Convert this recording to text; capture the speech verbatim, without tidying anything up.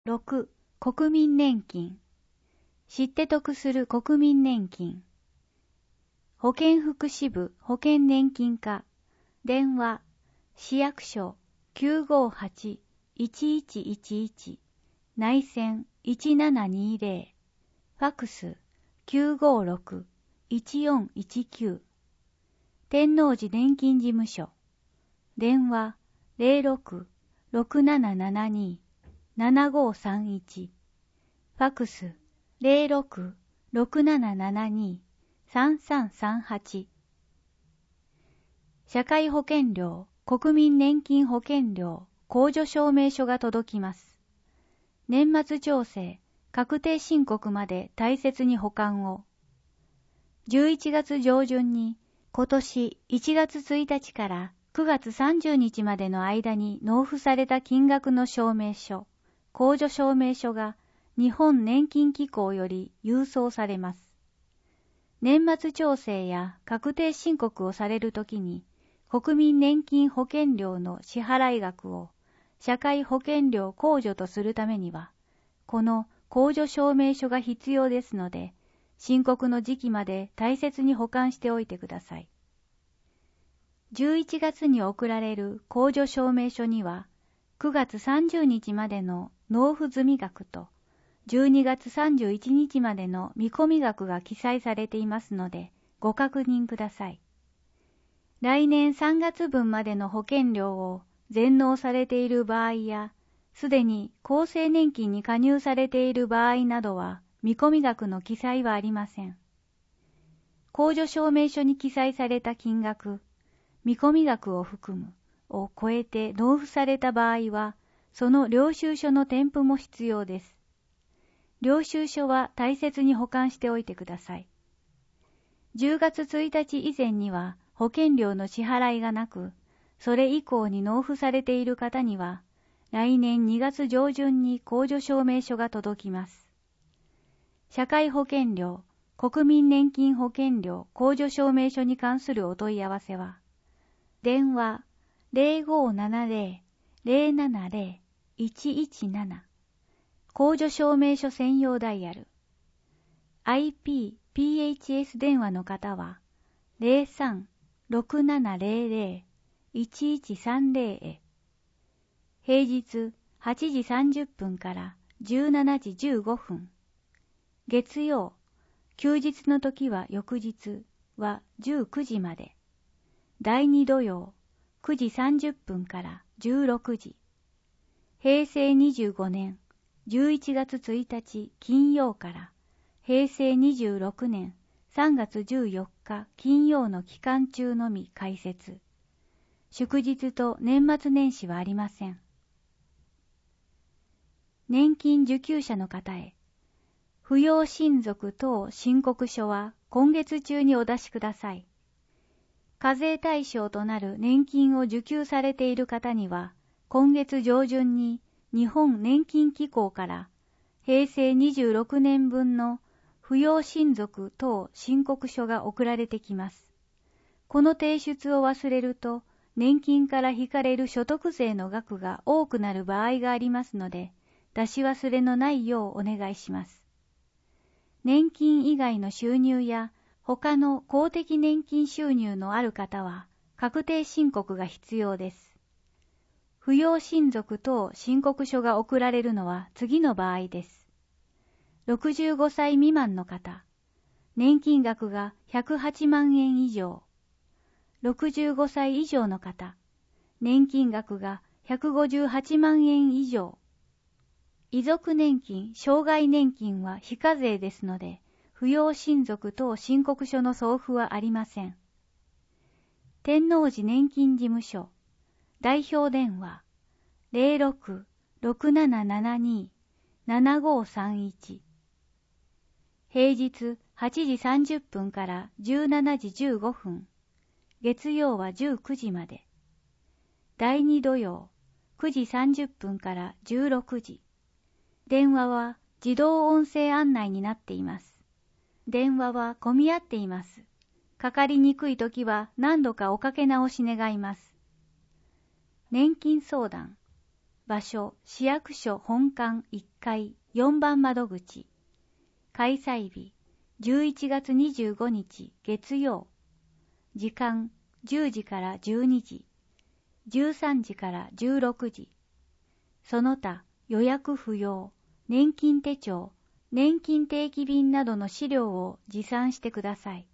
ろく. 国民年金。知って得する国民年金。保健福祉部保険年金課。電話、市役所 きゅうごはち いちいちいちいち 内線いちななにぜろ。ファクス きゅうごろく いちよんいちきゅう。天王寺年金事務所。電話 ゼロろく ろくななななに ななごさんいち。ファクス ゼロろく ろくななななに さんさんさんはち。社会保険料、国民年金保険料、控除証明書が届きます。年末調整、確定申告まで大切に保管を。じゅういちがつ上旬に、今年いちがつついたちからくがつさんじゅうにちまでの間に納付された金額の証明書、控除証明書が日本年金機構より郵送されます。年末調整や確定申告をされるときに、国民年金保険料の支払額を社会保険料控除とするためには、この控除証明書が必要ですので、申告の時期まで大切に保管しておいてください。じゅういちがつに送られる控除証明書には、くがつさんじゅうにちまでの納付済み額と、じゅうにがつさんじゅういちにちまでの見込み額が記載されていますので、ご確認ください。来年さんがつぶんまでの保険料を全納されている場合や、すでに厚生年金に加入されている場合などは、見込み額の記載はありません。控除証明書に記載された金額、見込み額を含むを超えて納付された場合は、その領収書の添付も必要です。領収書は大切に保管しておいてください。じゅうがつついたち以前には保険料の支払いがなく、それ以降に納付されている方には、来年にがつ上旬に控除証明書が届きます。社会保険料、国民年金保険料控除証明書に関するお問い合わせは、電話 ゼロごななゼロ ゼロななゼロ いちいちなな 控除証明書専用ダイヤル アイピーピーエイチエス 電話の方は ゼロさん ろくななゼロゼロ いちいちさんゼロ へ平日はちじさんじゅっぷんからじゅうしちじじゅうごふん、月曜、休日の時は翌日はじゅうくじまで、だいに土曜くじさんじゅっぷんからじゅうろくじ、平成にじゅうごねんじゅういちがつついたち金曜から平成にじゅうろくねんさんがつじゅうよっか金曜の期間中のみ開設。祝日と年末年始はありません。年金受給者の方へ、扶養親族等申告書は今月中にお出しください。課税対象となる年金を受給されている方には、今月上旬に日本年金機構から平成にじゅうろくねんぶんの扶養親族等申告書が送られてきます。この提出を忘れると、年金から引かれる所得税の額が多くなる場合がありますので、出し忘れのないようお願いします。年金以外の収入や他の公的年金収入のある方は確定申告が必要です。扶養親族等申告書が送られるのは次の場合です。ろくじゅうごさい未満の方、年金額がひゃくはちまんえん以上。ろくじゅうごさい以上の方、年金額がひゃくごじゅうはちまんえん以上。遺族年金、障害年金は非課税ですので、扶養親族等申告書の送付はありません。天王寺年金事務所、代表電話ゼロろく ろくななななに ななごさんいち。平日はちじさんじゅっぷんからじゅうしちじじゅうごふん、月曜はじゅうくじまで。だいに土曜くじさんじゅっぷんからじゅうろくじ。電話は自動音声案内になっています。電話は混み合っています。かかりにくいときは何度かおかけ直し願います。年金相談場所、市役所本館いっかいよんばん窓口。開催日、じゅういちがつにじゅうごにち月曜。時間、じゅうじからじゅうにじ、じゅうさんじからじゅうろくじ。その他、予約不要、年金手帳、年金定期便などの資料を持参してください。